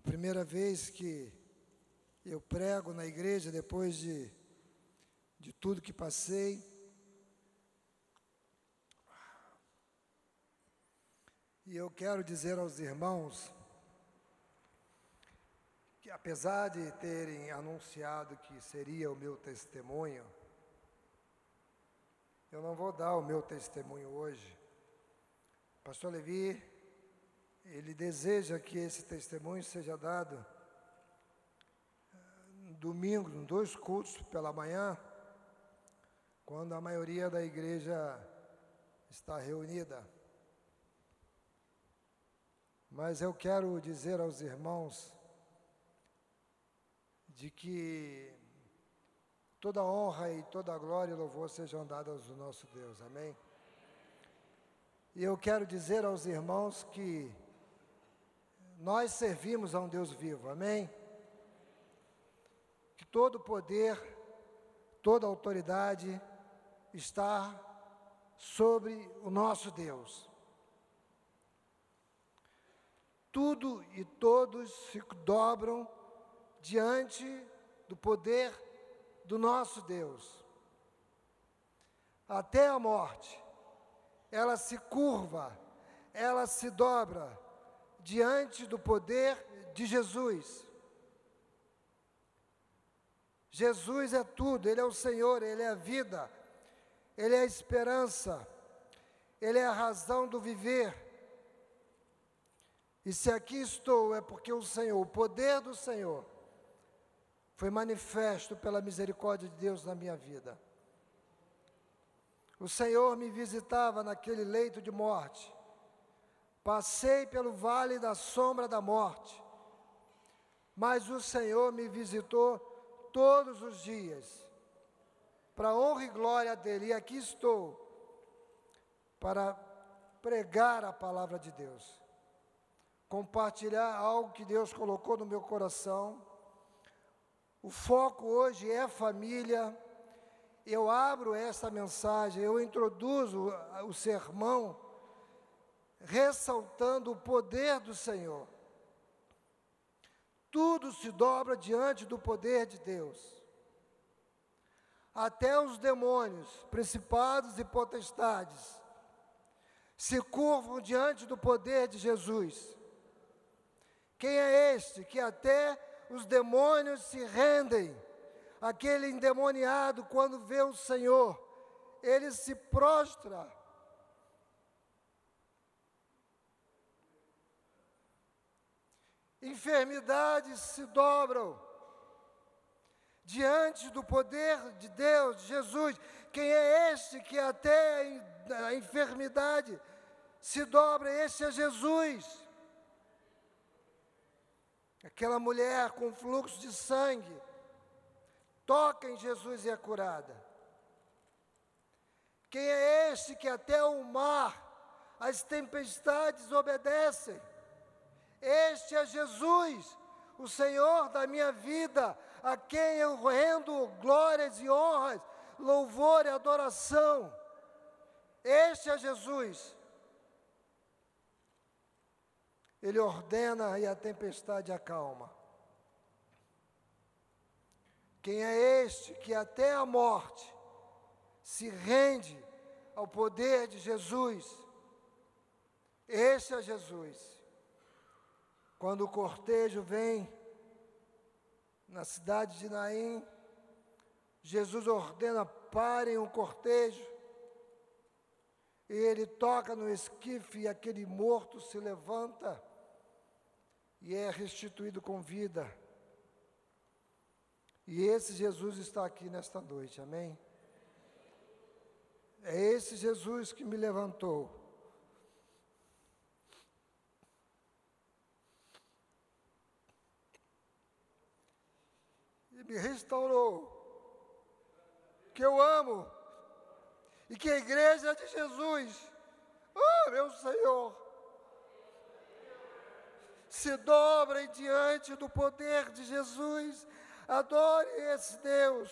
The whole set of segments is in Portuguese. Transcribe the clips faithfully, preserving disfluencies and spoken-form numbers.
primeira vez que eu prego na igreja, depois de, de tudo que passei. E eu quero dizer aos irmãos que, apesar de terem anunciado que seria o meu testemunho, eu não vou dar o meu testemunho hoje. Pastor Levi, ele deseja que esse testemunho seja dado no domingo, em dois cultos pela manhã, quando a maioria da igreja está reunida. Mas eu quero dizer aos irmãos de que toda honra e toda glória e louvor sejam dadas ao nosso Deus, amém? E eu quero dizer aos irmãos que nós servimos a um Deus vivo, amém? Que todo poder, toda autoridade está sobre o nosso Deus. Tudo e todos se dobram diante do poder do nosso Deus. Até a morte, ela se curva, ela se dobra diante do poder de Jesus. Jesus é tudo, Ele é o Senhor, Ele é a vida, Ele é a esperança, Ele é a razão do viver. E se aqui estou, é porque o Senhor, o poder do Senhor, foi manifesto pela misericórdia de Deus na minha vida. O Senhor me visitava naquele leito de morte. Passei pelo vale da sombra da morte, mas o Senhor me visitou todos os dias, para a honra e glória dEle. E aqui estou, para pregar a palavra de Deus, compartilhar algo que Deus colocou no meu coração. O foco hoje é família. Eu abro essa mensagem, eu introduzo o sermão, ressaltando o poder do Senhor. Tudo se dobra diante do poder de Deus. Até os demônios, principados e potestades, se curvam diante do poder de Jesus. Quem é este que até os demônios se rendem? Aquele endemoniado, quando vê o Senhor, ele se prostra. Enfermidades se dobram diante do poder de Deus, de Jesus. Quem é este que até a enfermidade se dobra? Este é Jesus. Aquela mulher com fluxo de sangue toca em Jesus e é curada. Quem é este que até o mar, as tempestades obedecem? Este é Jesus, o Senhor da minha vida, a quem eu rendo glórias e honras, louvor e adoração. Este é Jesus. Ele ordena e a tempestade acalma. Quem é este que até a morte se rende ao poder de Jesus? Este é Jesus. Quando o cortejo vem na cidade de Naim, Jesus ordena: parem o cortejo. E ele toca no esquife e aquele morto se levanta e é restituído com vida. E esse Jesus está aqui nesta noite, amém? É esse Jesus que me levantou. E me restaurou. Que eu amo. E que a igreja de Jesus, oh meu Senhor, se dobrem diante do poder de Jesus. Adore esse Deus.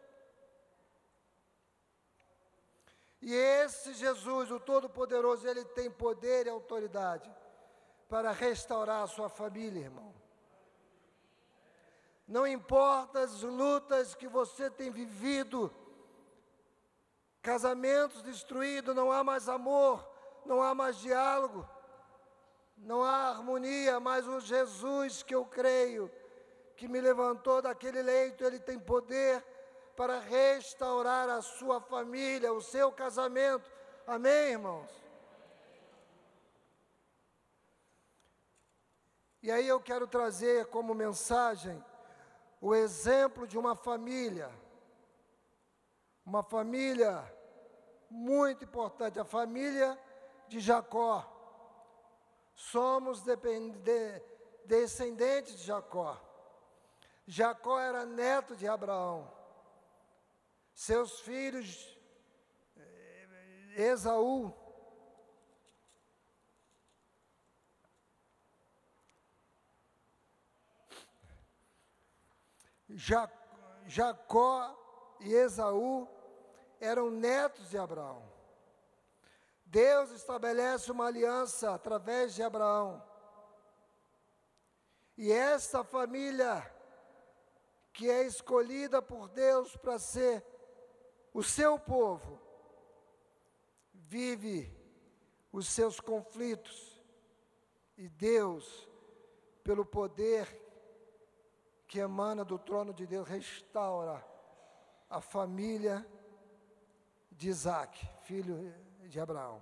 E esse Jesus, o Todo-Poderoso, Ele tem poder e autoridade para restaurar a sua família, irmão. Não importa as lutas que você tem vivido, casamentos destruídos, não há mais amor, não há mais diálogo, não há harmonia, mas o Jesus que eu creio, que me levantou daquele leito, Ele tem poder para restaurar a sua família, o seu casamento. Amém, irmãos? E aí eu quero trazer como mensagem o exemplo de uma família, uma família muito importante, a família de Jacó. Somos depende, descendentes de Jacó. Jacó era neto de Abraão. Seus filhos, Esaú, Jacó e Esaú eram netos de Abraão. Deus estabelece uma aliança através de Abraão. E esta família, que é escolhida por Deus para ser o seu povo, vive os seus conflitos. E Deus, pelo poder que emana do trono de Deus, restaura a família de Isaac, filho de Abraão.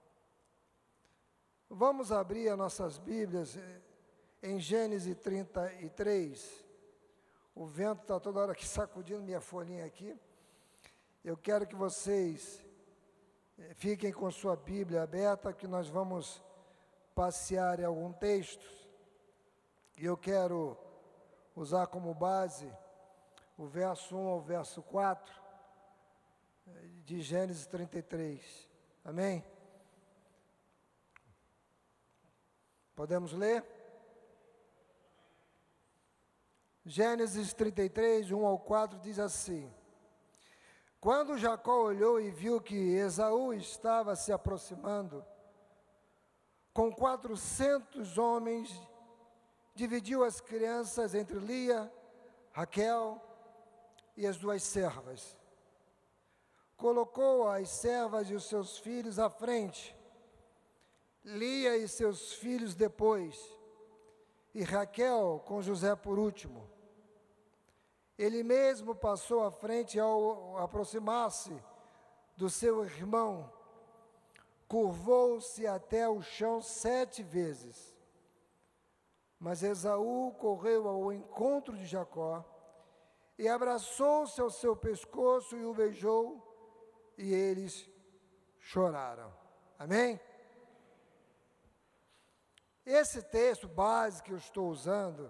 Vamos abrir as nossas Bíblias em Gênesis trinta e três. O vento está toda hora aqui sacudindo minha folhinha aqui. Eu quero que vocês fiquem com sua Bíblia aberta, que nós vamos passear em algum texto. E eu quero usar como base o verso um ao verso quatro de Gênesis trinta e três. Amém? Podemos ler? Gênesis trinta e três, um ao quatro diz assim: Quando Jacó olhou e viu que Esaú estava se aproximando, com quatrocentos homens, dividiu as crianças entre Lia, Raquel e as duas servas. Colocou as servas e os seus filhos à frente, Lia e seus filhos depois, e Raquel com José por último. Ele mesmo passou à frente ao aproximar-se do seu irmão, curvou-se até o chão sete vezes. Mas Esaú correu ao encontro de Jacó e abraçou-se ao seu pescoço e o beijou, e eles choraram. Amém? Esse texto base que eu estou usando,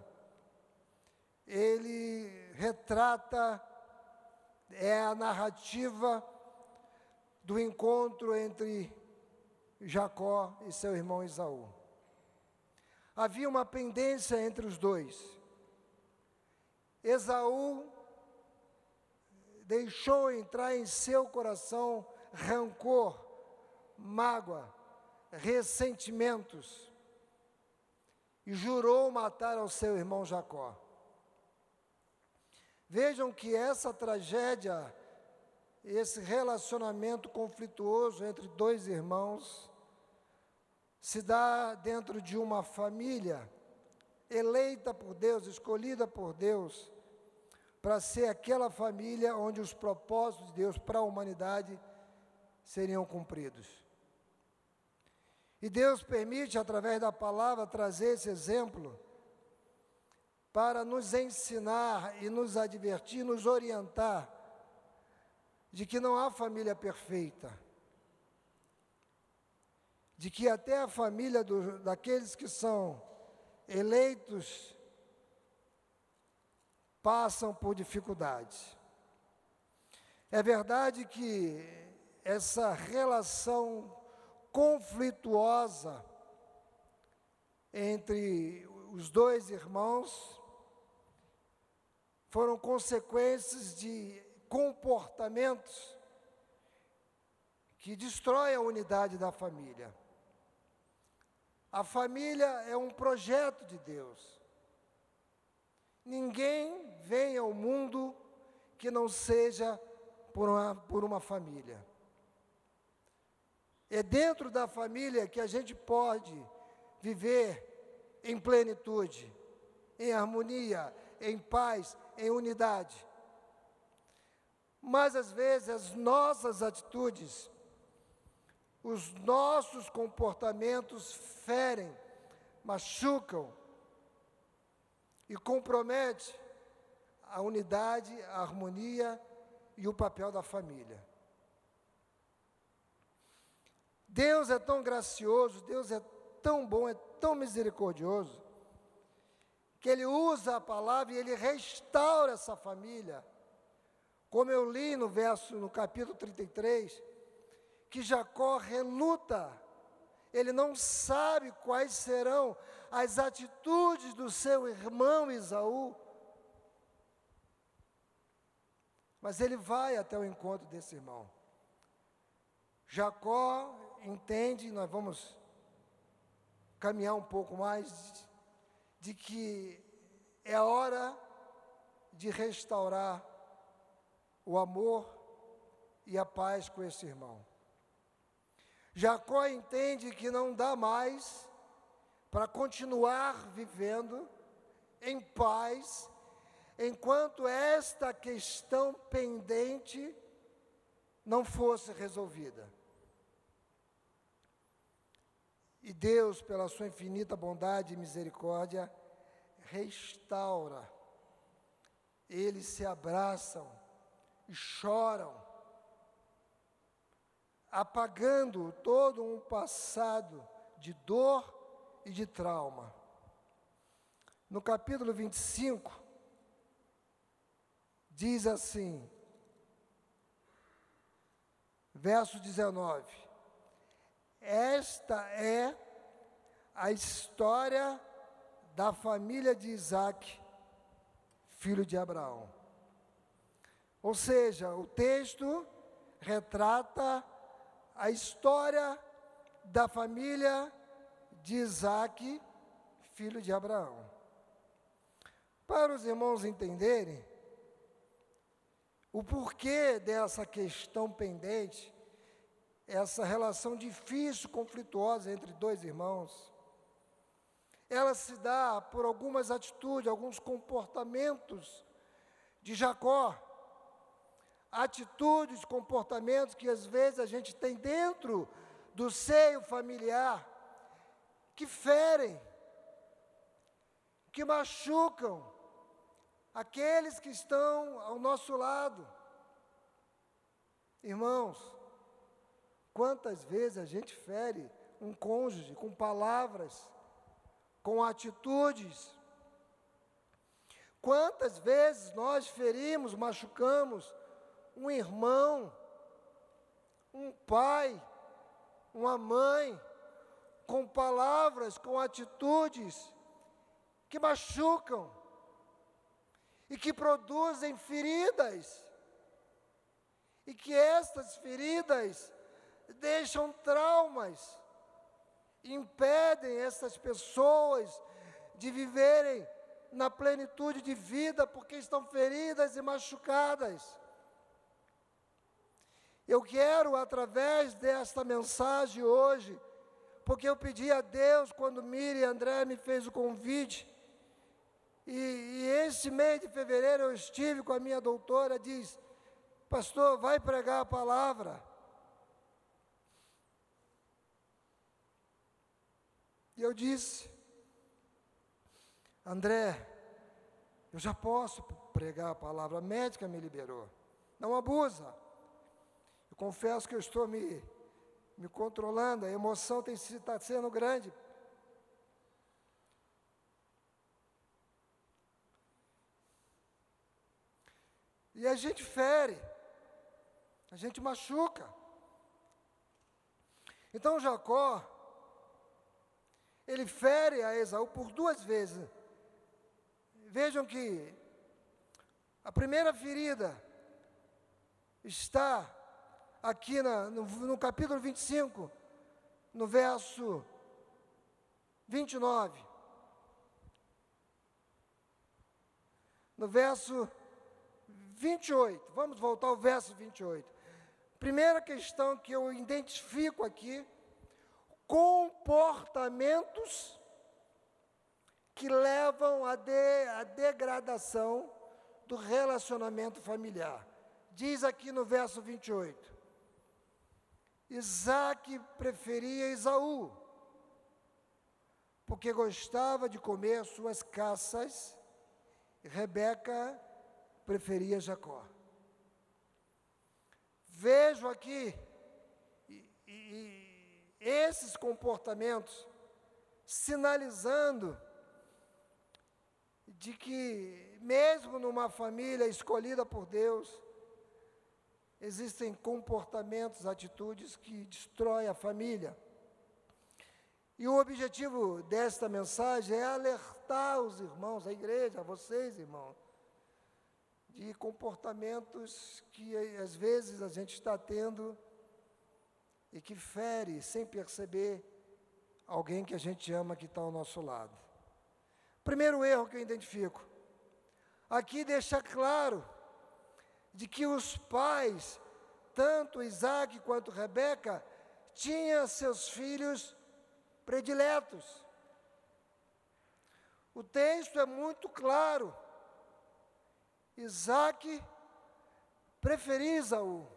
ele retrata, é a narrativa do encontro entre Jacó e seu irmão Esaú. Havia uma pendência entre os dois. Esaú deixou entrar em seu coração rancor, mágoa, ressentimentos, e jurou matar ao seu irmão Jacó. Vejam que essa tragédia, esse relacionamento conflituoso entre dois irmãos, se dá dentro de uma família eleita por Deus, escolhida por Deus, para ser aquela família onde os propósitos de Deus para a humanidade seriam cumpridos. E Deus permite, através da palavra, trazer esse exemplo para nos ensinar e nos advertir, nos orientar de que não há família perfeita, de que até a família do, daqueles que são eleitos passam por dificuldades. É verdade que essa relação conflituosa entre os dois irmãos foram consequências de comportamentos que destroem a unidade da família. A família é um projeto de Deus. ninguém vem ao mundo que não seja por uma, por uma família. É dentro da família que a gente pode viver em plenitude, em harmonia, em paz, em unidade. Mas às vezes as nossas atitudes, os nossos comportamentos ferem, machucam e comprometem a unidade, a harmonia e o papel da família. Deus é tão gracioso, Deus é tão bom, é tão misericordioso, que Ele usa a palavra e Ele restaura essa família. Como eu li no verso, no capítulo trinta e três, que Jacó reluta, ele não sabe quais serão as atitudes do seu irmão Esaú, mas ele vai até o encontro desse irmão. Jacó entende, nós vamos caminhar um pouco mais, de que é a hora de restaurar o amor e a paz com esse irmão. Jacó entende que não dá mais para continuar vivendo em paz, enquanto esta questão pendente não fosse resolvida. E Deus, pela sua infinita bondade e misericórdia, restaura. Eles se abraçam e choram, apagando todo um passado de dor e de trauma. No capítulo vinte e cinco, diz assim, verso dezenove, esta é a história da família de Isaque, filho de Abraão. Ou seja, o texto retrata a história da família de Isaque, filho de Abraão. Para os irmãos entenderem o porquê dessa questão pendente, essa relação difícil, conflituosa entre dois irmãos, ela se dá por algumas atitudes, alguns comportamentos de Jacó, atitudes, comportamentos que às vezes a gente tem dentro do seio familiar, que ferem, que machucam aqueles que estão ao nosso lado. Irmãos, quantas vezes a gente fere um cônjuge com palavras, com atitudes? Quantas vezes nós ferimos, machucamos um irmão, um pai, uma mãe, com palavras, com atitudes que machucam e que produzem feridas, e que estas feridas deixam traumas, impedem essas pessoas de viverem na plenitude de vida, porque estão feridas e machucadas. Eu quero, através desta mensagem hoje, porque eu pedi a Deus, quando Miriam e André me fez o convite, e, e esse mês de fevereiro eu estive com a minha doutora, diz, pastor, vai pregar a palavra. E eu disse, André, eu já posso pregar a palavra, a médica me liberou, não abusa. Eu confesso que eu estou me, me controlando, a emoção está sendo grande. E a gente fere, a gente machuca. Então Jacó, ele fere a Esaú por duas vezes. Vejam que a primeira ferida está aqui na, no, no capítulo vinte e cinco, no verso vinte e nove. no verso vinte e oito, vamos voltar ao verso vinte e oito. Primeira questão que eu identifico aqui, comportamentos que levam à de, à degradação do relacionamento familiar. Diz aqui no verso vinte e oito, Isaque preferia Esaú, porque gostava de comer suas caças, e Rebeca preferia Jacó. Vejo aqui e, e, esses comportamentos sinalizando de que, mesmo numa família escolhida por Deus, existem comportamentos, atitudes que destroem a família. E o objetivo desta mensagem é alertar os irmãos, a igreja, a vocês, irmãos, de comportamentos que às vezes a gente está tendo e que fere, sem perceber, alguém que a gente ama que está ao nosso lado. Primeiro erro que eu identifico, aqui deixa claro de que os pais, tanto Isaque quanto Rebeca, tinham seus filhos prediletos. O texto é muito claro. Isaque preferia Esaú.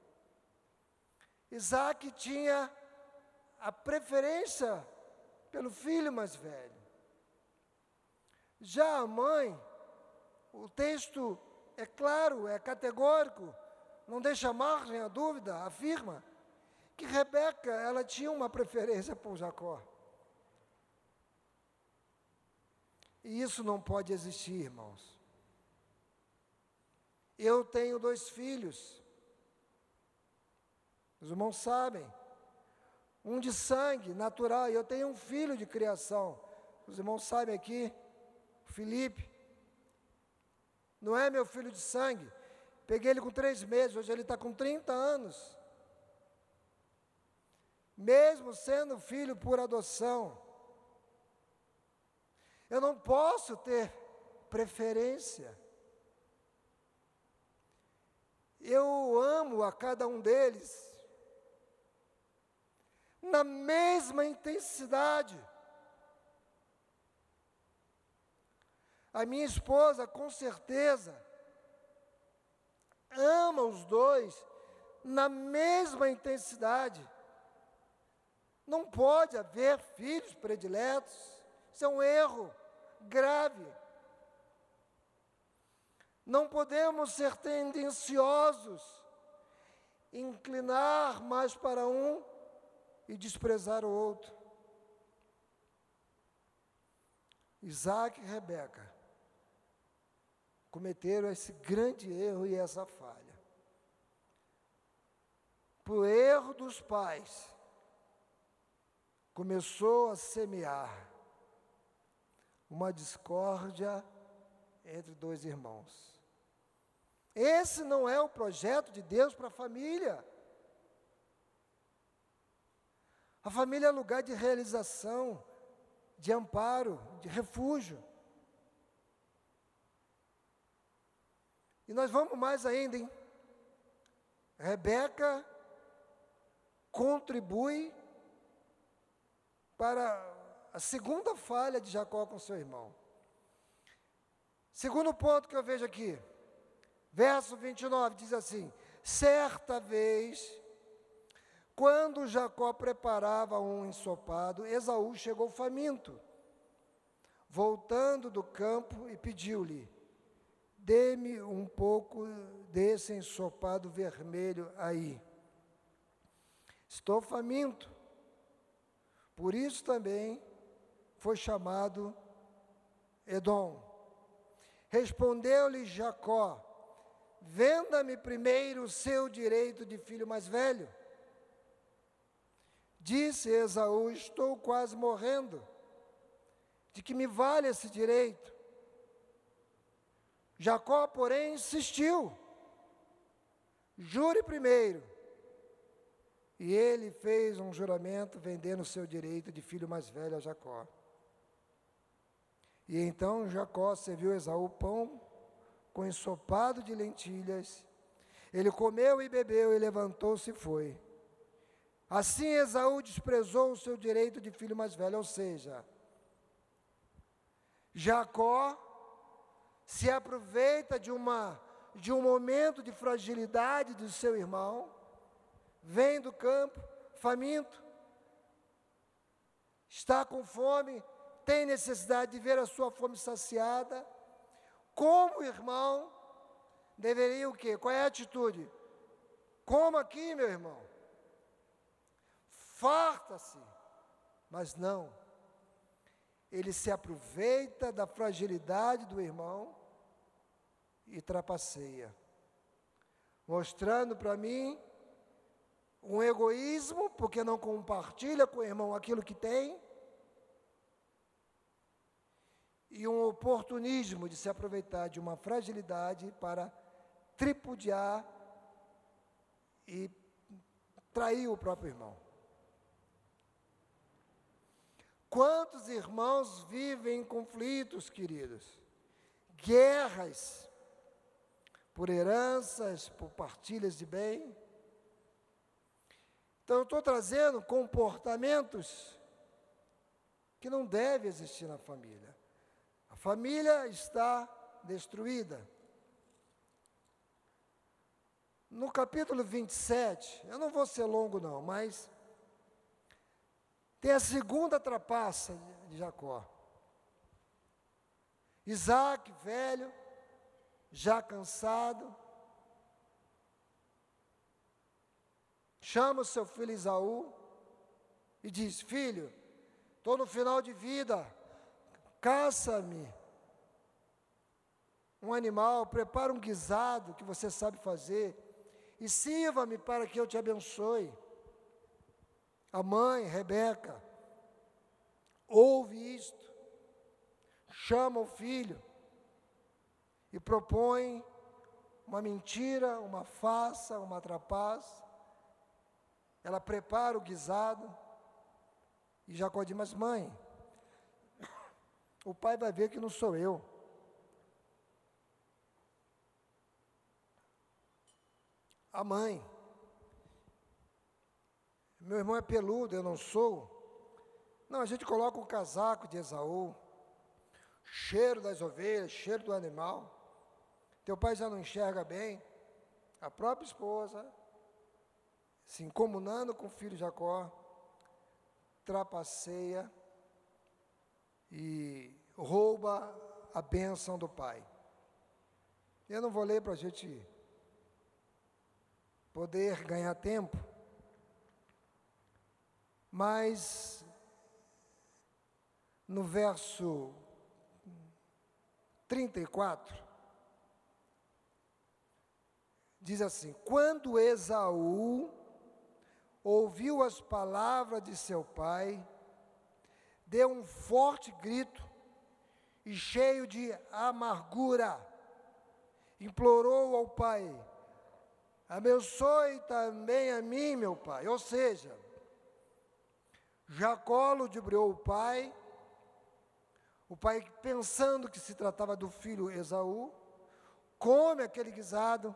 Isaque tinha a preferência pelo filho mais velho. Já a mãe, o texto é claro, é categórico, não deixa margem à dúvida, afirma que Rebeca, ela tinha uma preferência por Jacó. E isso não pode existir, irmãos. Eu tenho dois filhos, os irmãos sabem, um de sangue natural, e eu tenho um filho de criação, os irmãos sabem aqui, Felipe, não é meu filho de sangue, peguei ele com três meses, hoje ele está com trinta anos, mesmo sendo filho por adoção, eu não posso ter preferência. Eu amo a cada um deles na mesma intensidade. A minha esposa, com certeza, ama os dois na mesma intensidade. Não pode haver filhos prediletos, isso é um erro grave. Não podemos ser tendenciosos, inclinar mais para um e desprezar o outro. Isaque e Rebeca cometeram esse grande erro e essa falha. Por erro dos pais, começou a semear uma discórdia entre dois irmãos. Esse não é o projeto de Deus para a família. A família é lugar de realização, de amparo, de refúgio. E nós vamos mais ainda, hein? Rebeca contribui para a segunda falha de Jacó com seu irmão. Segundo ponto que eu vejo aqui, verso vinte e nove, diz assim: certa vez, quando Jacó preparava um ensopado, Esaú chegou faminto, voltando do campo, e pediu-lhe: dê-me um pouco desse ensopado vermelho aí. Estou faminto. Por isso também foi chamado Edom. Respondeu-lhe Jacó: venda-me primeiro o seu direito de filho mais velho. Disse Esaú: estou quase morrendo. De que me vale esse direito? Jacó, porém, insistiu: jure primeiro. E ele fez um juramento, vendendo o seu direito de filho mais velho a Jacó. E então Jacó serviu Esaú pão com ensopado de lentilhas. Ele comeu e bebeu e levantou-se e foi. Assim Esaú desprezou o seu direito de filho mais velho, ou seja, Jacó se aproveita de, uma, de um momento de fragilidade do seu irmão, vem do campo, faminto, está com fome, tem necessidade de ver a sua fome saciada. Como irmão, deveria o quê? Qual é a atitude? Coma aqui, meu irmão. Farta-se. Mas não. Ele se aproveita da fragilidade do irmão e trapaceia, mostrando para mim um egoísmo, porque não compartilha com o irmão aquilo que tem, e um oportunismo de se aproveitar de uma fragilidade para tripudiar e trair o próprio irmão. Quantos irmãos vivem em conflitos, queridos? Guerras, por heranças, por partilhas de bem. Então, eu estou trazendo comportamentos que não devem existir na família. A família está destruída. No capítulo vinte e sete, eu não vou ser longo não, mas tem a segunda trapaça de Jacó. Isaac, velho, já cansado, chama o seu filho Esaú e diz: filho, estou no final de vida, caça-me um animal, prepara um guisado que você sabe fazer e sirva-me para que eu te abençoe. A mãe, Rebeca, ouve isto, chama o filho e propõe uma mentira, uma farsa, uma trapaça. Ela prepara o guisado e Jacó diz: mas mãe, o pai vai ver que não sou eu. A mãe: meu irmão é peludo, eu não sou. Não, a gente coloca o casaco de Esaú, cheiro das ovelhas, cheiro do animal. Teu pai já não enxerga bem. A própria esposa, se incomunando com o filho Jacó, trapaceia e rouba a bênção do pai. Eu não vou ler para a gente poder ganhar tempo, mas no verso trinta e quatro, diz assim: quando Esaú ouviu as palavras de seu pai, deu um forte grito e, cheio de amargura, implorou ao pai: abençoe também a mim, meu pai. Ou seja, Jacó ludibriou o pai, o pai, pensando que se tratava do filho Esaú, come aquele guisado,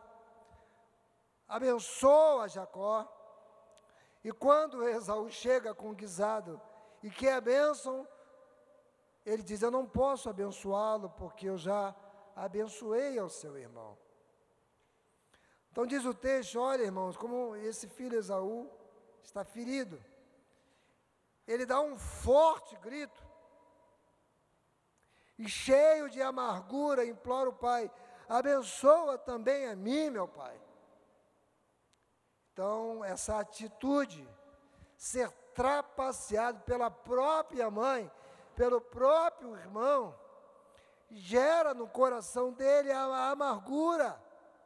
abençoa Jacó, e quando Esaú chega com o guisado e quer a bênção, ele diz: eu não posso abençoá-lo, porque eu já abençoei ao seu irmão. Então diz o texto: olha, irmãos, como esse filho Esaú está ferido. Ele dá um forte grito e, cheio de amargura, implora o pai: abençoa também a mim, meu pai. Então, essa atitude, ser trapaceado pela própria mãe, pelo próprio irmão, gera no coração dele a amargura.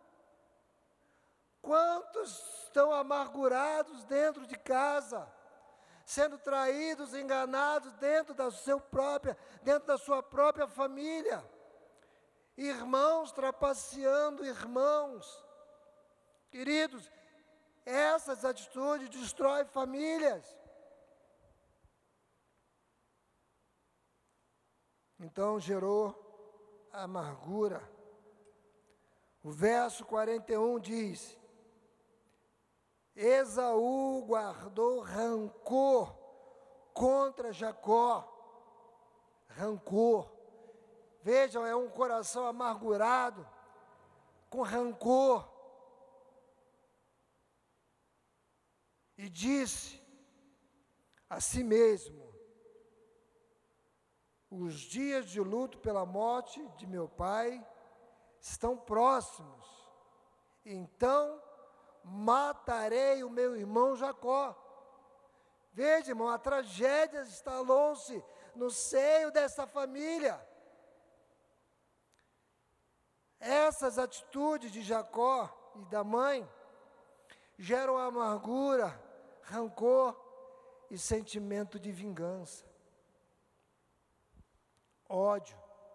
Quantos estão amargurados dentro de casa, sendo traídos, enganados dentro da sua própria, dentro da sua própria família? Irmãos trapaceando irmãos. Queridos, essas atitudes destroem famílias. Então gerou amargura. O verso quarenta e um diz: Esaú guardou rancor contra Jacó. Rancor. Vejam, é um coração amargurado, com rancor. E disse a si mesmo: os dias de luto pela morte de meu pai estão próximos, então matarei o meu irmão Jacó. Veja, irmão, a tragédia instalou-se no seio dessa família. Essas atitudes de Jacó e da mãe geram amargura, rancor e sentimento de vingança, ódio.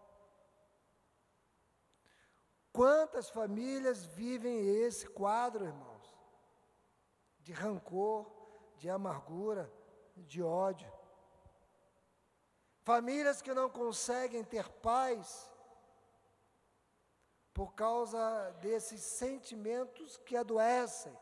Quantas famílias vivem esse quadro, irmãos? De rancor, de amargura, de ódio. Famílias que não conseguem ter paz por causa desses sentimentos que adoecem.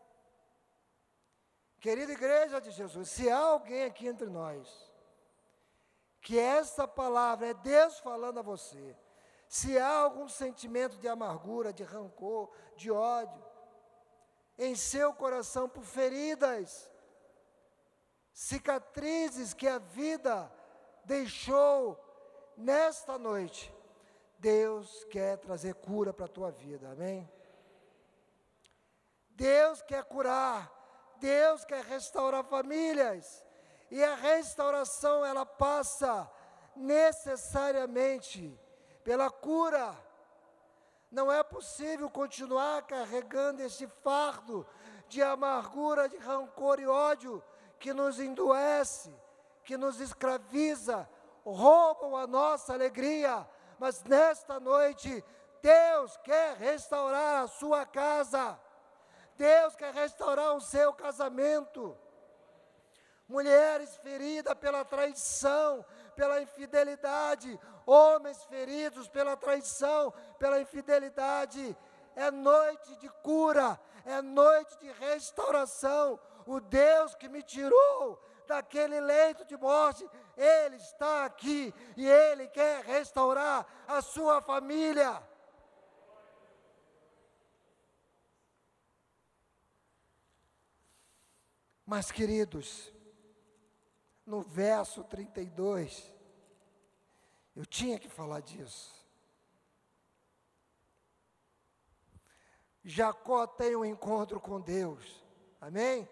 Querida igreja de Jesus, se há alguém aqui entre nós, que essa palavra é Deus falando a você, se há algum sentimento de amargura, de rancor, de ódio, em seu coração por feridas, cicatrizes que a vida deixou, nesta noite, Deus quer trazer cura para a tua vida, amém? Deus quer curar, Deus quer restaurar famílias, e a restauração ela passa necessariamente pela cura. Não é possível continuar carregando esse fardo de amargura, de rancor e ódio que nos endoece, que nos escraviza, roubam a nossa alegria. Mas nesta noite, Deus quer restaurar a sua casa, Deus quer restaurar o seu casamento. Mulheres feridas pela traição, pela infidelidade, homens feridos pela traição, pela infidelidade, é noite de cura, é noite de restauração. O Deus que me tirou daquele leito de morte, Ele está aqui e Ele quer restaurar a sua família. Mas, queridos, no verso trinta e dois, eu tinha que falar disso. Jacó tem um encontro com Deus, amém?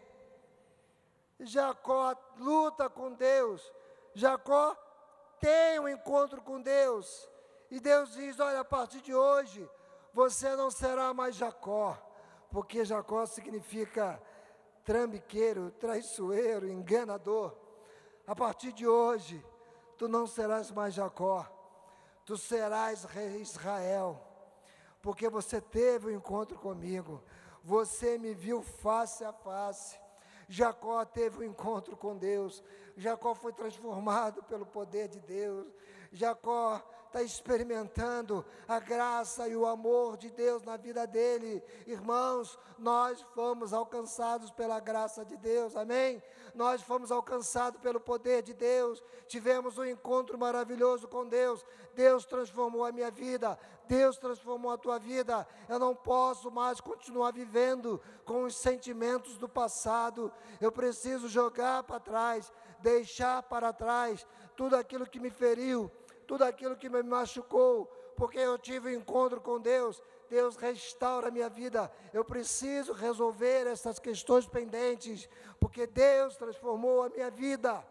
Jacó luta com Deus, Jacó tem um encontro com Deus, e Deus diz: olha, a partir de hoje, você não será mais Jacó, porque Jacó significa trambiqueiro, traiçoeiro, enganador. A partir de hoje, tu não serás mais Jacó, tu serás rei Israel, porque você teve um encontro comigo, você me viu face a face. Jacó teve um encontro com Deus, Jacó foi transformado pelo poder de Deus, Jacó está experimentando a graça e o amor de Deus na vida dele. Irmãos, nós fomos alcançados pela graça de Deus, amém? Nós fomos alcançados pelo poder de Deus, tivemos um encontro maravilhoso com Deus, Deus transformou a minha vida, Deus transformou a tua vida. Eu não posso mais continuar vivendo com os sentimentos do passado, eu preciso jogar para trás, deixar para trás tudo aquilo que me feriu, tudo aquilo que me machucou, porque eu tive um encontro com Deus. Deus restaura a minha vida, eu preciso resolver essas questões pendentes, porque Deus transformou a minha vida.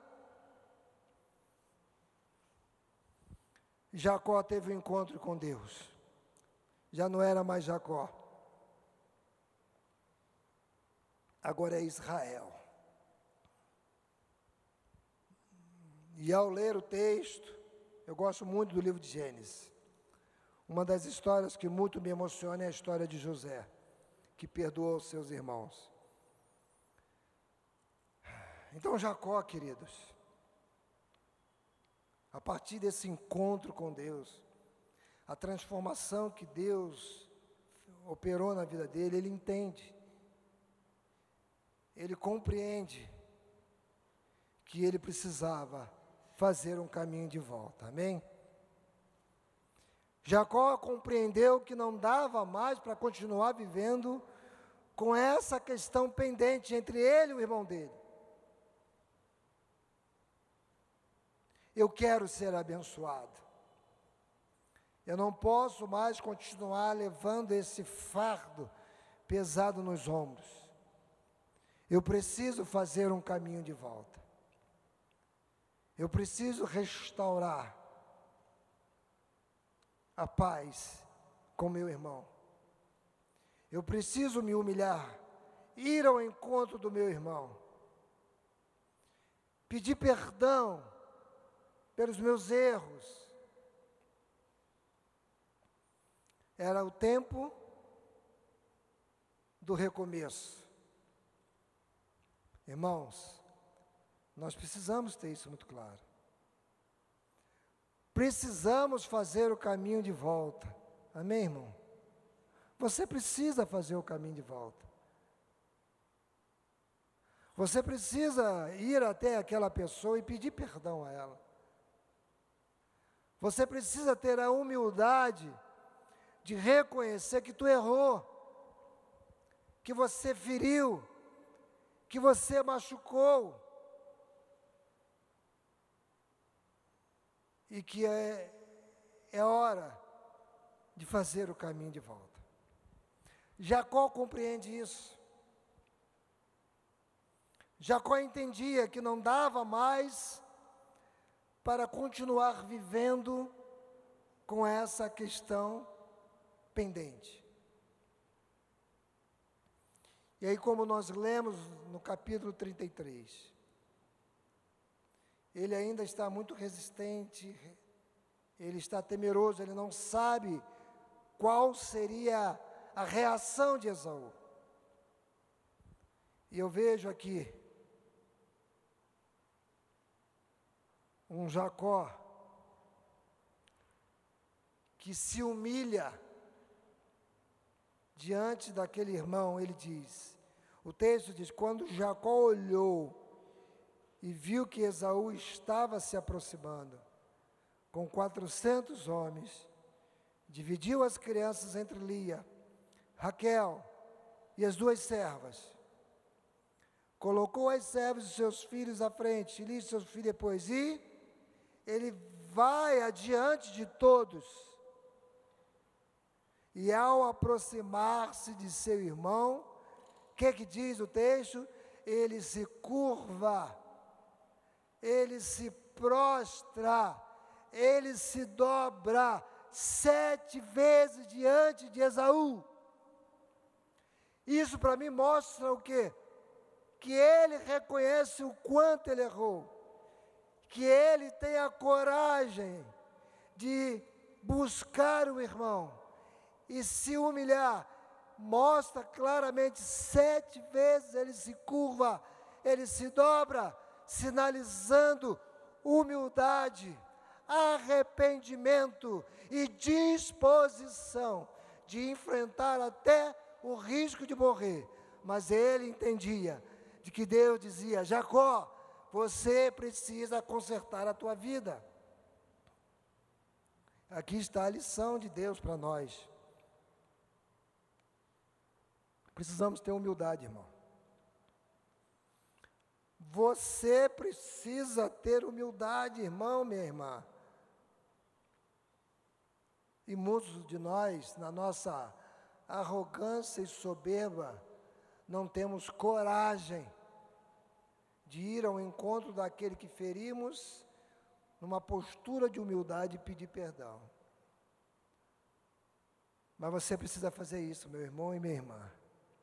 Jacó teve um encontro com Deus, já não era mais Jacó, agora é Israel. E ao ler o texto, eu gosto muito do livro de Gênesis. Uma das histórias que muito me emociona é a história de José, que perdoou os seus irmãos. Então, Jacó, queridos, a partir desse encontro com Deus, a transformação que Deus operou na vida dele, ele entende, ele compreende que ele precisava fazer um caminho de volta, amém? Jacó compreendeu que não dava mais para continuar vivendo com essa questão pendente entre ele e o irmão dele. Eu quero ser abençoado. Eu não posso mais continuar levando esse fardo pesado nos ombros. Eu preciso fazer um caminho de volta. Eu preciso restaurar a paz com meu irmão. Eu preciso me humilhar, ir ao encontro do meu irmão, pedir perdão pelos meus erros. Era o tempo do recomeço. Irmãos, nós precisamos ter isso muito claro. Precisamos fazer o caminho de volta. Amém, irmão? Você precisa fazer o caminho de volta. Você precisa ir até aquela pessoa e pedir perdão a ela. Você precisa ter a humildade de reconhecer que tu errou, que você feriu, que você machucou, e que é, é hora de fazer o caminho de volta. Jacó compreende isso. Jacó entendia que não dava mais para continuar vivendo com essa questão pendente. E aí, como nós lemos no capítulo trinta e três, ele ainda está muito resistente, ele está temeroso, ele não sabe qual seria a reação de Esaú. E eu vejo aqui um Jacó que se humilha diante daquele irmão. Ele diz, o texto diz, quando Jacó olhou e viu que Esaú estava se aproximando com quatrocentos homens, dividiu as crianças entre Lia, Raquel e as duas servas. Colocou as servas e seus filhos à frente, Lia e seus filhos depois, e ele vai adiante de todos. E ao aproximar-se de seu irmão, o que que diz o texto? Ele se curva, ele se prostra, ele se dobra sete vezes diante de Esaú. Isso para mim mostra o quê? Que ele reconhece o quanto ele errou, que ele tem a coragem de buscar o irmão e se humilhar. Mostra claramente, sete vezes ele se curva, ele se dobra, sinalizando humildade, arrependimento e disposição de enfrentar até o risco de morrer. Mas ele entendia de que Deus dizia, Jacó, você precisa consertar a tua vida. Aqui está a lição de Deus para nós. Precisamos ter humildade, irmão. Você precisa ter humildade, irmão, minha irmã. E muitos de nós, na nossa arrogância e soberba, não temos coragem de ir ao encontro daquele que ferimos, numa postura de humildade e pedir perdão. Mas você precisa fazer isso, meu irmão e minha irmã.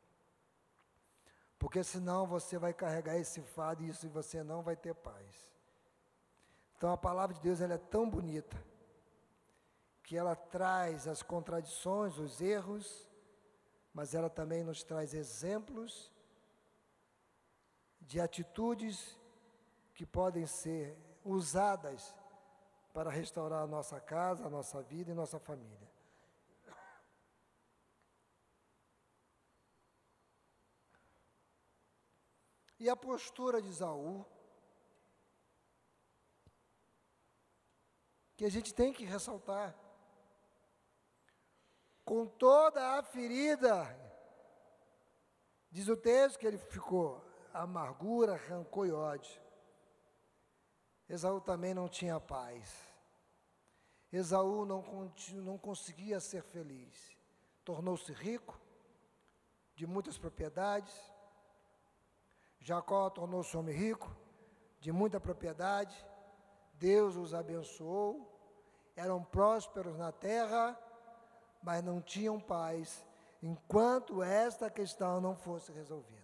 Porque senão você vai carregar esse fardo e isso e você não vai ter paz. Então a palavra de Deus ela é tão bonita, que ela traz as contradições, os erros, mas ela também nos traz exemplos de atitudes que podem ser usadas para restaurar a nossa casa, a nossa vida e nossa família. e a postura de Esaú, que a gente tem que ressaltar. Com toda a ferida, diz o texto que ele ficou, amargura, rancor e ódio. Esaú também não tinha paz. Esaú não, não conseguia ser feliz. Tornou-se rico, de muitas propriedades. Jacó tornou-se homem rico, de muita propriedade. Deus os abençoou, eram prósperos na terra, mas não tinham paz, enquanto esta questão não fosse resolvida.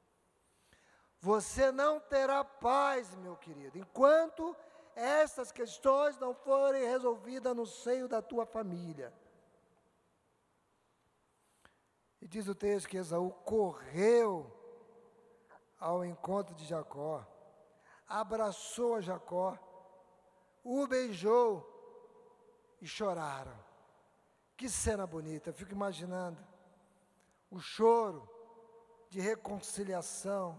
Você não terá paz, meu querido, enquanto essas questões não forem resolvidas no seio da tua família. E diz o texto que Esaú correu ao encontro de Jacó, abraçou a Jacó, o beijou e choraram. Que cena bonita, eu fico imaginando o choro de reconciliação,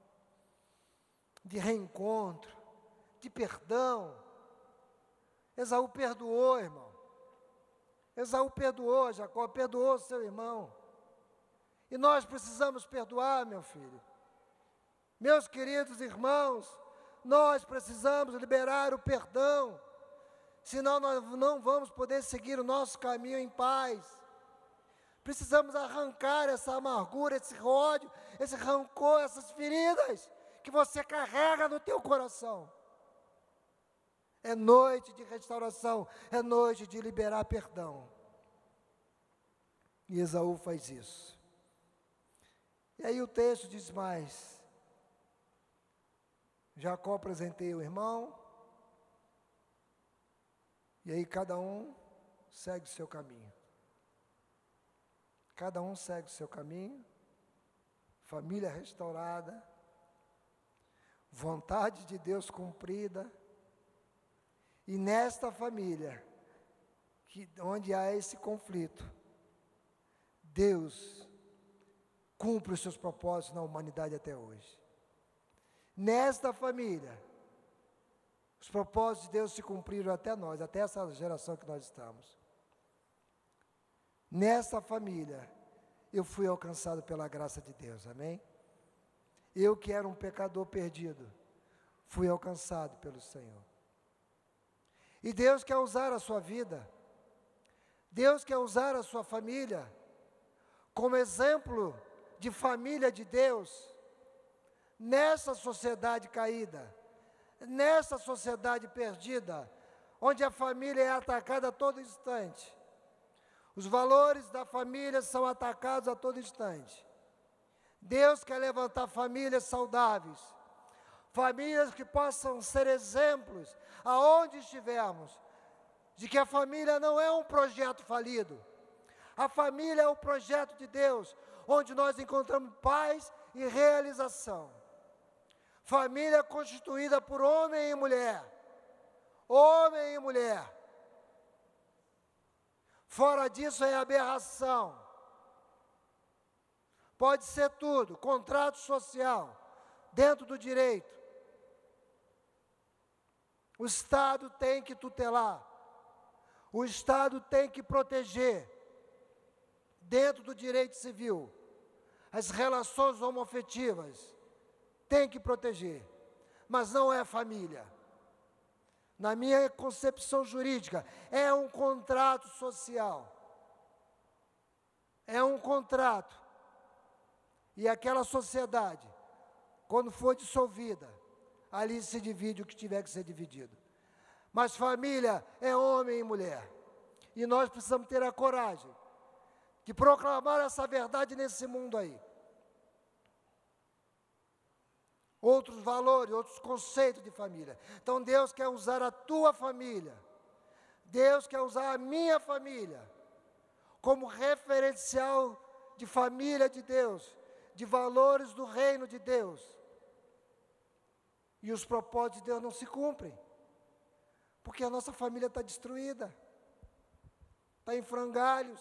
de reencontro, de perdão. Esaú perdoou, irmão. Esaú perdoou, Jacó perdoou seu irmão. E nós precisamos perdoar, meu filho. Meus queridos irmãos, nós precisamos liberar o perdão, senão nós não vamos poder seguir o nosso caminho em paz. Precisamos arrancar essa amargura, esse ódio, esse rancor, essas feridas que você carrega no teu coração. É noite de restauração, é noite de liberar perdão. E Esaú faz isso. E aí o texto diz mais: Jacó presenteia o irmão, e aí cada um segue o seu caminho. Cada um segue o seu caminho, família restaurada, vontade de Deus cumprida, e nesta família, que, onde há esse conflito, Deus cumpre os seus propósitos na humanidade até hoje. Nesta família, os propósitos de Deus se cumpriram até nós, até essa geração que nós estamos. Nesta família, eu fui alcançado pela graça de Deus, amém? Eu que era um pecador perdido, fui alcançado pelo Senhor. E Deus quer usar a sua vida, Deus quer usar a sua família, como exemplo de família de Deus, nessa sociedade caída, nessa sociedade perdida, onde a família é atacada a todo instante. Os valores da família são atacados a todo instante. Deus quer levantar famílias saudáveis, famílias que possam ser exemplos, aonde estivermos, de que a família não é um projeto falido. A família é o projeto de Deus, onde nós encontramos paz e realização. Família constituída por homem e mulher, homem e mulher. Fora disso é aberração. Pode ser tudo, contrato social, dentro do direito. O Estado tem que tutelar, o Estado tem que proteger, dentro do direito civil, as relações homoafetivas, tem que proteger, mas não é família. Na minha concepção jurídica, é um contrato social. É um contrato. E aquela sociedade, quando for dissolvida, ali se divide o que tiver que ser dividido. Mas família é homem e mulher. E nós precisamos ter a coragem de proclamar essa verdade nesse mundo aí. Outros valores, outros conceitos de família. Então Deus quer usar a tua família, Deus quer usar a minha família, como referencial de família de Deus, de valores do reino de Deus. E os propósitos de Deus não se cumprem, porque a nossa família está destruída, está em frangalhos,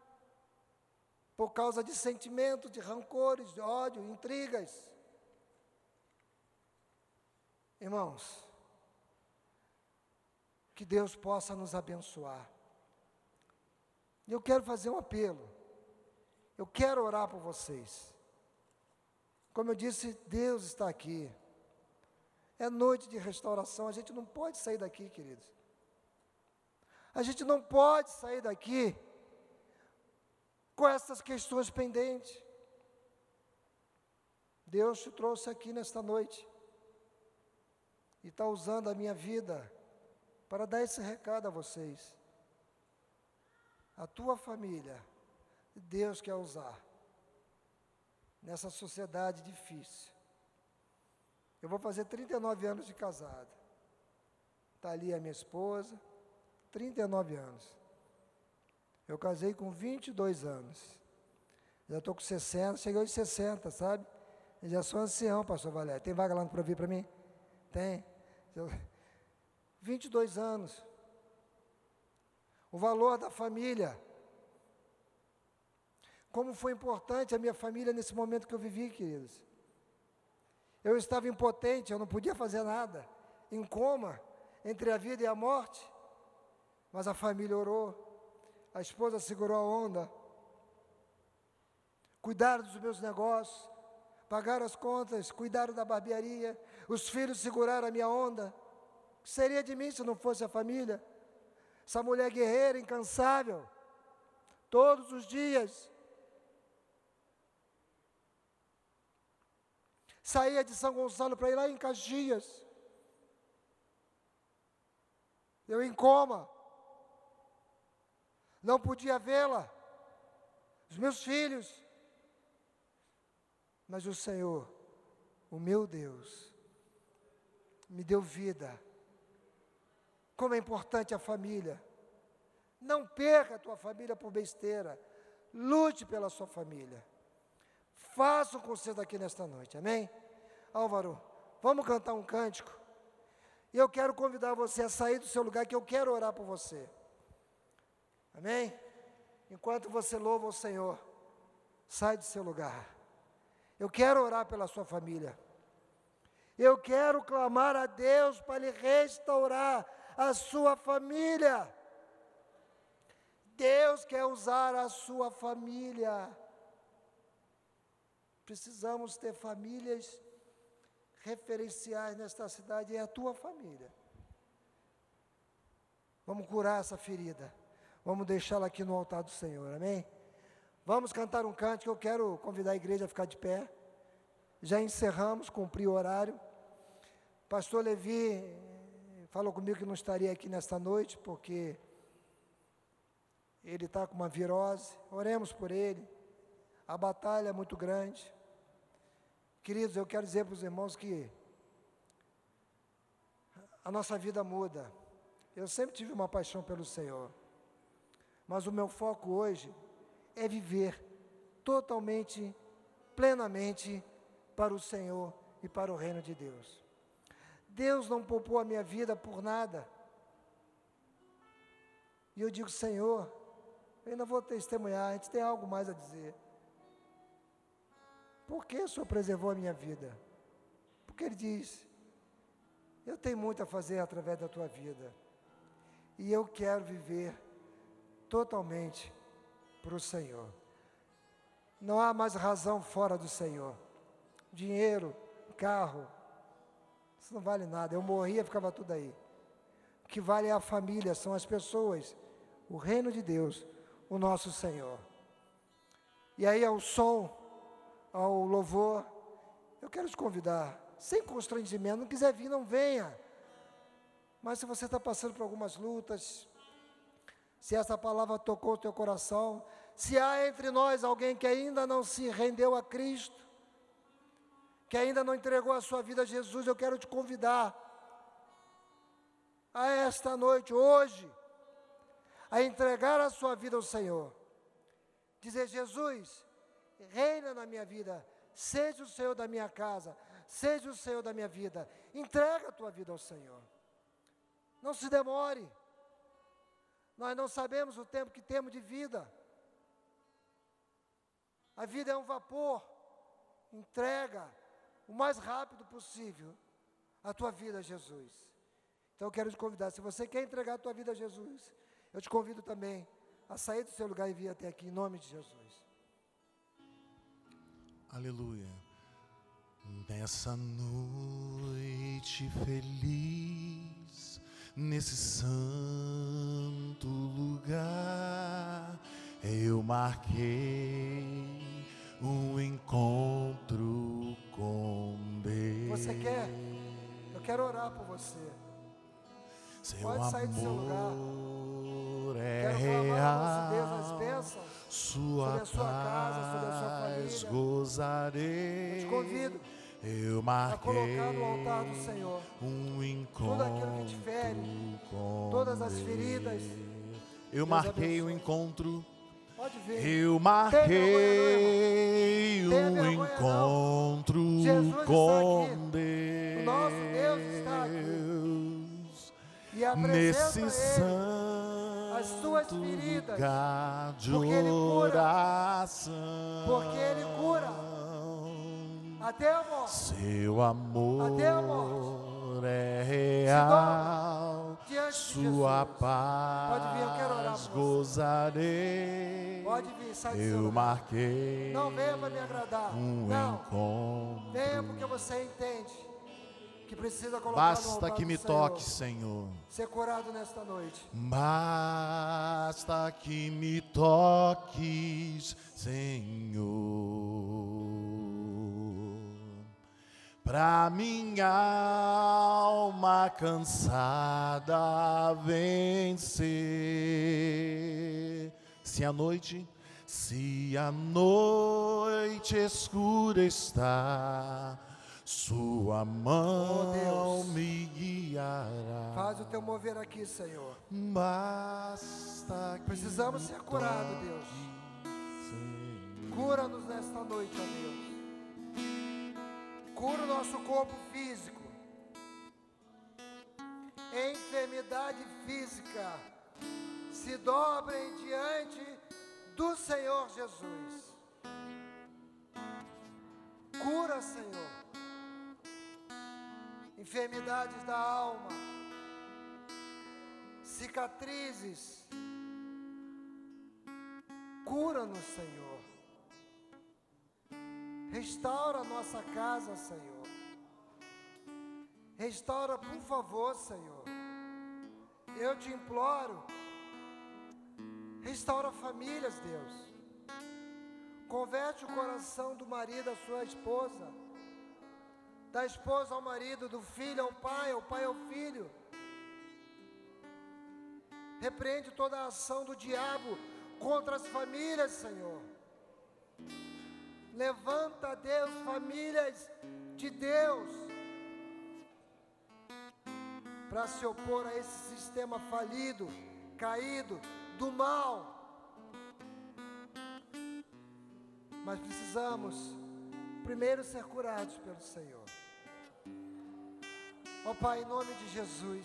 por causa de sentimentos, de rancores, de ódio, intrigas. Irmãos, que Deus possa nos abençoar. E eu quero fazer um apelo. Eu quero orar por vocês. Como eu disse, Deus está aqui. É noite de restauração. A gente não pode sair daqui, queridos. A gente não pode sair daqui com essas questões pendentes. Deus te trouxe aqui nesta noite e está usando a minha vida para dar esse recado a vocês. A tua família, Deus quer usar nessa sociedade difícil. Eu vou fazer trinta e nove anos de casado. Está ali a minha esposa, trinta e nove anos. Eu casei com vinte e dois anos. Já estou com sessenta, cheguei aos sessenta, sabe? Eu já sou ancião, pastor Valério. Tem vaga lá para vir para mim? Tem. Eu, vinte e dois anos. O valor da família. Como foi importante a minha família nesse momento que eu vivi, queridos. Eu estava impotente, eu não podia fazer nada. Em coma, entre a vida e a morte. Mas a família orou. A esposa segurou a onda. Cuidaram dos meus negócios. Pagaram as contas, cuidaram da barbearia. Os filhos seguraram a minha onda. O que seria de mim se não fosse a família? Essa mulher guerreira, incansável, todos os dias. Saía de São Gonçalo para ir lá em Caxias. Eu em coma. Não podia vê-la. Os meus filhos. Mas o Senhor, o meu Deus, me deu vida. Como é importante a família. Não perca a tua família por besteira. Lute pela sua família. Faça o concerto aqui nesta noite, amém? Álvaro, vamos cantar um cântico. E eu quero convidar você a sair do seu lugar, que eu quero orar por você. Amém? Enquanto você louva o Senhor, sai do seu lugar. Eu quero orar pela sua família. Eu quero clamar a Deus para lhe restaurar a sua família. Deus quer usar a sua família. Precisamos ter famílias referenciais nesta cidade, é a tua família. Vamos curar essa ferida. Vamos deixá-la aqui no altar do Senhor, amém? Vamos cantar um cântico, eu quero convidar a igreja a ficar de pé. Já encerramos, cumpri o horário. Pastor Levi falou comigo que não estaria aqui nesta noite, porque ele está com uma virose. Oremos por ele. A batalha é muito grande. Queridos, eu quero dizer para os irmãos que a nossa vida muda. Eu sempre tive uma paixão pelo Senhor. Mas o meu foco hoje é viver totalmente, plenamente para o Senhor e para o reino de Deus. Deus não poupou a minha vida por nada. E eu digo, Senhor, eu ainda vou testemunhar, a gente tem algo mais a dizer. Por que o Senhor preservou a minha vida? Porque Ele diz, eu tenho muito a fazer através da tua vida. E eu quero viver totalmente para o Senhor. Não há mais razão fora do Senhor. Dinheiro, carro, isso não vale nada. Eu morria, ficava tudo aí. O que vale é a família, são as pessoas, o reino de Deus, o nosso Senhor. E aí ao som, ao louvor, eu quero te convidar, sem constrangimento, não quiser vir, não venha. Mas se você está passando por algumas lutas, se essa palavra tocou o teu coração, se há entre nós alguém que ainda não se rendeu a Cristo, que ainda não entregou a sua vida a Jesus, eu quero te convidar a esta noite, hoje, a entregar a sua vida ao Senhor. Dizer, Jesus, reina na minha vida, seja o Senhor da minha casa, seja o Senhor da minha vida. Entrega a tua vida ao Senhor. Não se demore. Nós não sabemos o tempo que temos de vida. A vida é um vapor. Entrega o mais rápido possível a tua vida a Jesus. Então eu quero te convidar, se você quer entregar a tua vida a Jesus, eu te convido também a sair do seu lugar e vir até aqui, em nome de Jesus. Aleluia. Nessa noite feliz, nesse santo lugar, eu marquei um encontro com Deus. Você quer? Eu quero orar por você. Seu Pode sair do seu lugar. amor é Quero clamar ao nosso Deus real, as bênçãos sua sobre a sua casa, sobre a sua paz família. gozarei. Eu te convido Eu a marquei colocar no altar do Senhor um encontro tudo aquilo que te fere, com todas as feridas. Eu Deus marquei um abençoe. encontro. Pode vir. Eu vergonha marquei não, irmão. um Tenha vergonha não. encontro Jesus está com aqui. Deus. O nosso Deus está aqui. E apresenta Nesse a Ele santo as suas feridas, lugar de porque Ele cura. oração. Porque Ele cura. Até a morte. Seu amor Até a morte. é real, Diante de sua Jesus. paz Pode vir, eu quero orar por você. gozarei. Pode vir, sai do seu Eu lugar. marquei Não venha para me agradar. um Não. encontro. Venha porque você entende que precisa colocar no Basta altar que do me Senhor. toque, Senhor. Ser curado nesta noite. Basta que me toques, Senhor, pra minha alma cansada vencer. Se a noite, se a noite escura está, sua mão Oh, Deus. me guiará. Faz o teu mover aqui, Senhor. Basta que Precisamos me ser curados, toque, Deus. Senhor. Cura-nos nesta noite, ó Deus. Cura o nosso corpo físico. Enfermidade física se dobrem diante do Senhor Jesus. Cura, Senhor. Enfermidades da alma, cicatrizes. Cura-nos, Senhor. Restaura a nossa casa, Senhor. Restaura, por favor, Senhor. Eu te imploro. Restaura famílias, Deus. Converte o coração do marido à sua esposa, da esposa ao marido, do filho ao pai, ao pai ao filho. Repreende toda a ação do diabo contra as famílias, Senhor. Levanta, Deus, famílias de Deus, para se opor a esse sistema falido, caído, do mal. Mas precisamos primeiro ser curados pelo Senhor. Ó Pai, em nome de Jesus,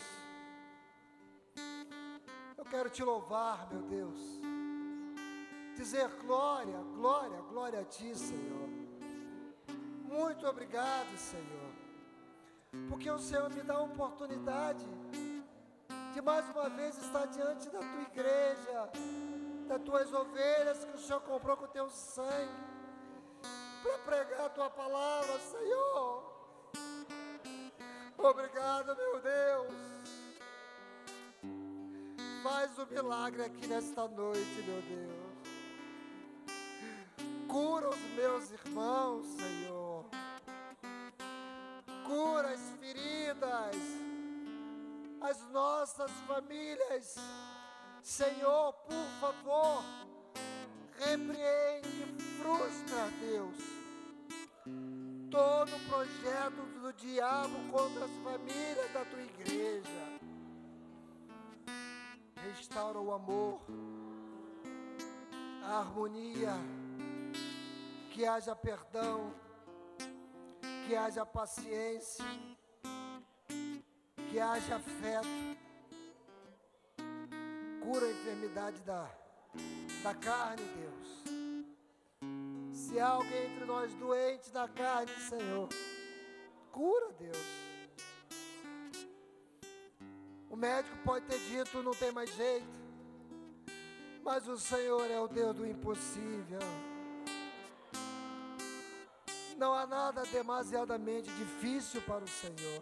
eu quero te louvar, meu Deus, dizer glória, glória, glória a ti, Senhor. Muito obrigado, Senhor, porque o Senhor me dá a oportunidade de mais uma vez estar diante da tua igreja, das tuas ovelhas que o Senhor comprou com o teu sangue, para pregar a tua palavra, Senhor. Obrigado, meu Deus. Faz o milagre aqui nesta noite, meu Deus. Cura os meus irmãos, Senhor. Cura as feridas, as nossas famílias. Senhor, por favor, repreende, frustra, Deus, todo projeto do diabo contra as famílias da tua igreja. Restaura o amor, a harmonia, que haja perdão, que haja paciência, que haja afeto. Cura a enfermidade da, da carne, Deus. Se há alguém entre nós doente da carne, Senhor, cura, Deus. médico pode ter dito, não tem mais jeito, mas o Senhor é o Deus do impossível. Não há nada demasiadamente difícil para o Senhor.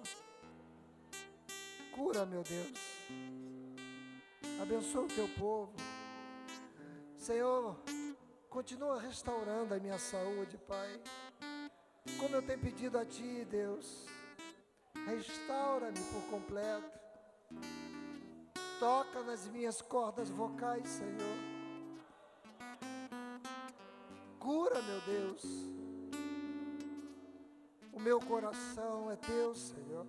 Cura, meu Deus. Abençoa o teu povo. Senhor, continua restaurando a minha saúde, Pai. Como eu tenho pedido a Ti, Deus, restaura-me por completo. Toca nas minhas cordas vocais, Senhor. Cura, meu Deus. O meu coração é Teu, Senhor.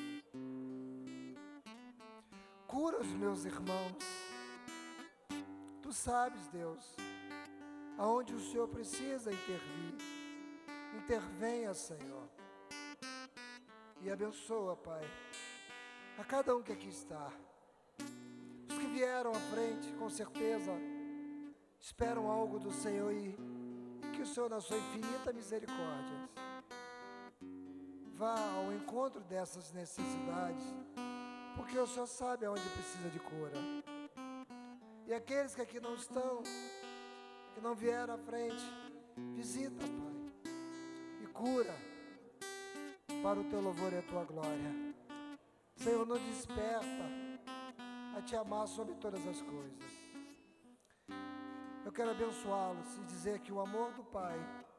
Cura os meus irmãos. Tu sabes, Deus, aonde o Senhor precisa intervir. Intervenha, Senhor. E abençoa, Pai, a cada um que aqui está. Os que vieram à frente, com certeza, esperam algo do Senhor e, e que o Senhor, na sua infinita misericórdia, vá ao encontro dessas necessidades, porque o Senhor sabe aonde precisa de cura. E aqueles que aqui não estão, que não vieram à frente, visita, Pai, e cura para o Teu louvor e a Tua glória. Senhor, nos desperta a Te amar sobre todas as coisas. Eu quero abençoá-los e dizer que o amor do Pai,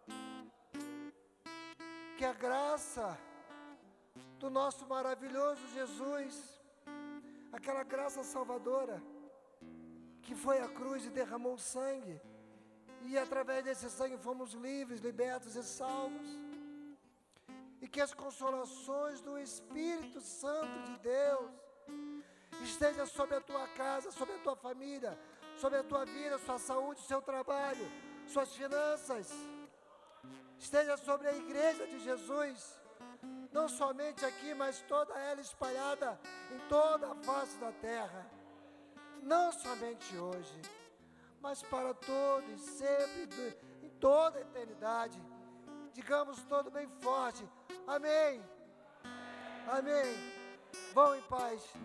que a graça do nosso maravilhoso Jesus, aquela graça salvadora, que foi à cruz e derramou sangue, e através desse sangue fomos livres, libertos e salvos, e que as consolações do Espírito Santo de Deus esteja sobre a tua casa, sobre a tua família, sobre a tua vida, sua saúde, seu trabalho, suas finanças, esteja sobre a igreja de Jesus, não somente aqui, mas toda ela espalhada em toda a face da terra, não somente hoje, mas para todo e sempre, em toda a eternidade. Digamos todo bem forte, amém, amém. Vão em paz.